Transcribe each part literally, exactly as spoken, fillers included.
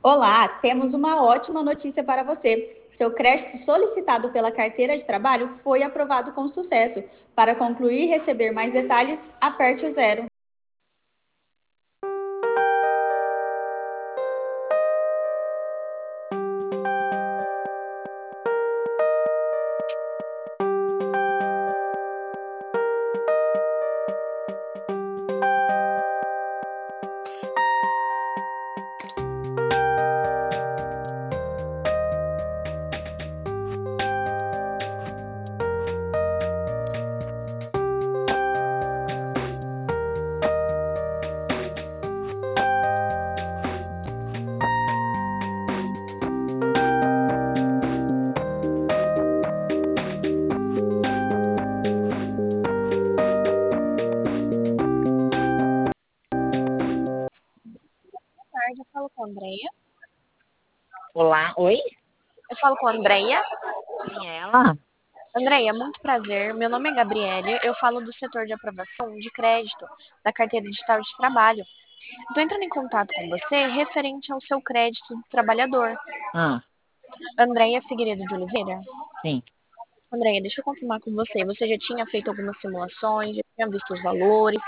Olá, temos uma ótima notícia para você. Seu crédito solicitado pela carteira de trabalho foi aprovado com sucesso. Para concluir e receber mais detalhes, aperte o zero. Tarde, eu falo com a Andrea. Olá, oi? Eu falo com a Andrea. Quem é ela? Andrea, muito prazer. Meu nome é Gabriele. Eu falo do setor de aprovação de crédito da carteira digital de trabalho. Estou entrando em contato com você referente ao seu crédito do trabalhador. Ah, Andrea Figueiredo de Oliveira. sim. Andrea, deixa eu confirmar com você. Você já tinha feito algumas simulações, já tinha visto os valores?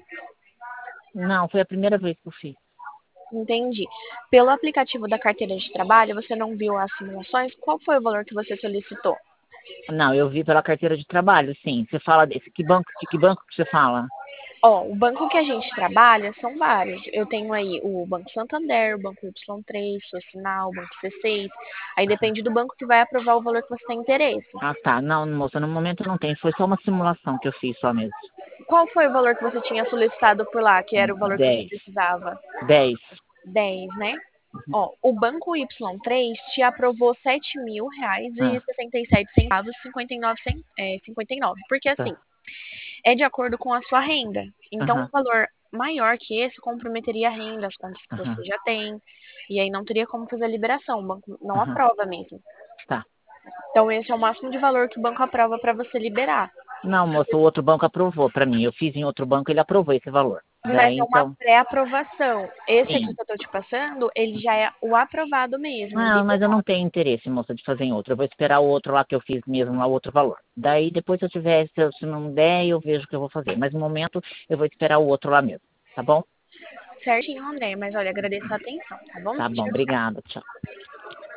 Não, foi a primeira vez que eu fiz. Entendi. Pelo aplicativo da carteira de trabalho, você não viu as simulações? Qual foi o valor que você solicitou? Não, eu vi pela carteira de trabalho, sim. Você fala desse. Que banco, de que banco que você fala? Ó, o banco que a gente trabalha são vários. Eu tenho aí o Banco Santander, o Banco Y três, Social, o Banco C seis. Aí depende do banco que vai aprovar o valor que você tem interesse. Ah, tá. Não, moça, no momento não tem. Foi só uma simulação que eu fiz só mesmo. Qual foi o valor que você tinha solicitado por lá, que era o valor que você Dez. precisava? Dez. Dez, né? Ó, o Banco Y três te aprovou sete mil reais e Ah, sessenta e sete centavos, cinquenta e nove, cen- é, cinquenta e nove. Porque assim, tá. é de acordo com a sua renda. Então, um Aham, valor maior que esse comprometeria a renda, as contas que você aham, já tem, e aí não teria como fazer a liberação, o banco não aham. aprova mesmo. Tá. Então, esse é o máximo de valor que o banco aprova para você liberar. Não, moça, o outro banco aprovou pra mim. Eu fiz em outro banco, ele aprovou esse valor. Mas Daí, é uma então, pré-aprovação. Esse aqui sim. que eu tô te passando, ele já é o aprovado mesmo, Não, mas eu não liberado. tenho interesse, moça, de fazer em outro. Eu vou esperar o outro lá que eu fiz mesmo, lá, o outro valor. Daí, depois, se eu tiver, se, eu, se não der, eu vejo o que eu vou fazer. Mas no momento, eu vou esperar o outro lá mesmo. Tá bom? Certinho, André, mas olha, agradeço a atenção, tá bom? Tá bom, Tchau, tchau. obrigada. Tchau.